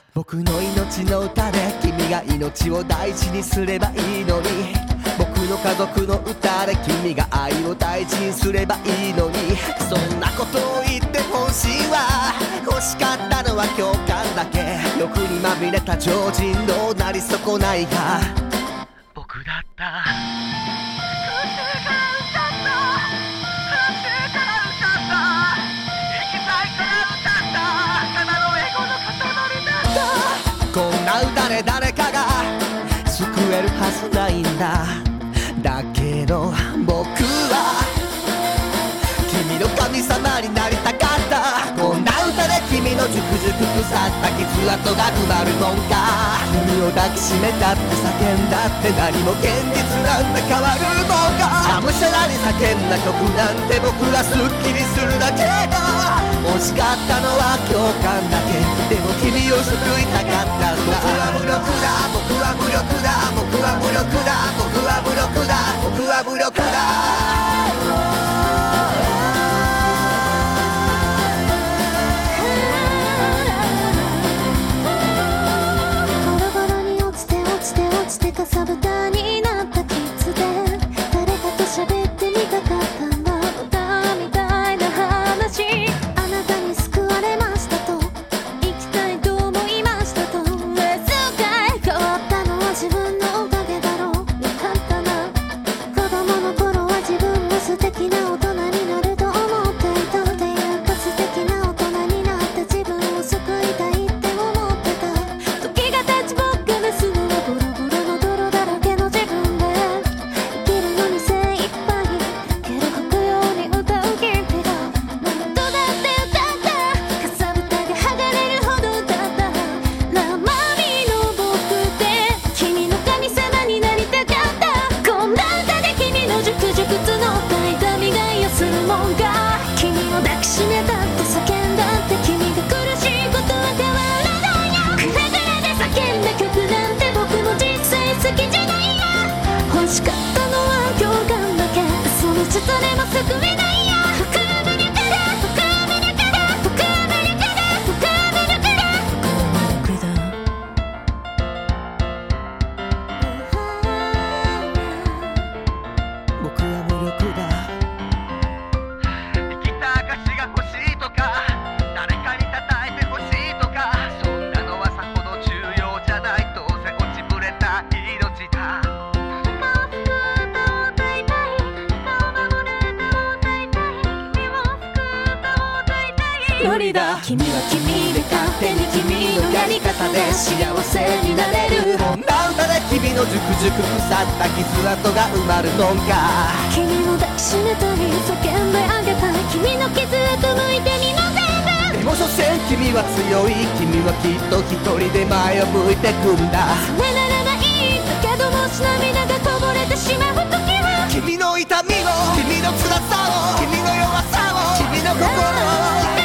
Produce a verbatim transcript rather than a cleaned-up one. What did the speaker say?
僕の命の歌で君が命を大事にすればいいのに、僕の家族の歌で君が愛を大事にすればいいのに、そんなことを言って本心は欲しかったのは共感だけ。欲にまみれた常人のなり損ないが僕だった。こんな歌で誰かが救えるはずないんだ。だけど僕は君の神様になりたかった。こんな歌で君のじゅくじゅく腐った傷跡が埋まるもんか。君を抱きしめたって叫んだって何も現実なんて変わるもんか。がむしゃらに叫んだ曲なんて僕がスッキリするだけだ。欲しかったのは共感だけ。でも君を救いたかったんだ。僕は無力だ、僕は無力だ、僕は無力だ、僕は無力だ、僕は無力だ。 かさぶたになったキッズで誰かと喋ってみたかったんだ。歌みたいな話、あなたに救われましたと生きたいと思いましたと。数回変わったのは自分のおかげだろう。よかったな。子供の頃は自分も素敵な大人になると思っていた。っていうか素敵な大人になって自分を救いたいって思ってた。時が経ち僕が目するのボロボロ無理だ。君は君で勝手に君のやり方で幸せになれる。 こんな歌で君のじゅくじゅく腐った傷跡が埋まるのか。 君を抱きしめたり叫んであげたい。君の傷跡向いてみな全部。 でも所詮君は強い。君はきっと一人で前を向いてくんだ。 それならないだけどもし涙がこぼれてしまう時は君の痛みを、君の辛さを、君の弱さを、君の心を